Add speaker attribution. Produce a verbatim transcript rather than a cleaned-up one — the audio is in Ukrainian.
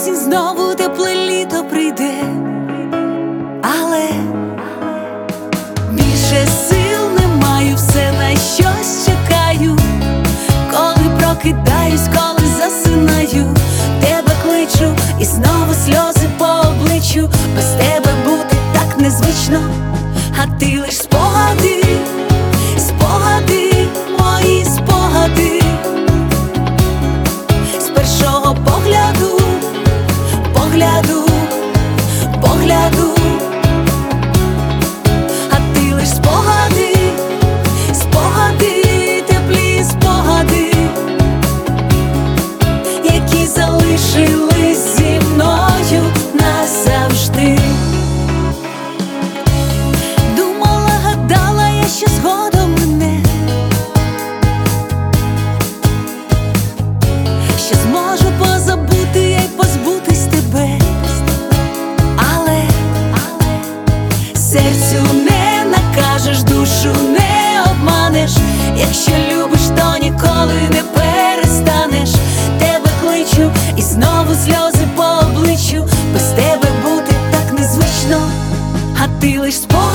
Speaker 1: осінь, знову тепле літо прийде, але більше сил не маю, все на щось чекаю. Коли прокидаюсь, коли засинаю, тебе кличу і знову сльози по обличчю. Без тебе бути так незвично, а ти лиш спогади, спогади, мої спогади. З першого погляду, погляду, погляду, а ти лиш спогади, спогади, теплі спогади, які залишились зі мною назавжди. Думала, гадала я, що згодом мене, що зможу позабути я й позбутись тебе, але серцю не накажеш, душу не обманеш. Якщо любиш, то ніколи не перестанеш. Тебе кличу і знову сльози по обличчю. Без тебе бути так незвично, а ти лиш спогади.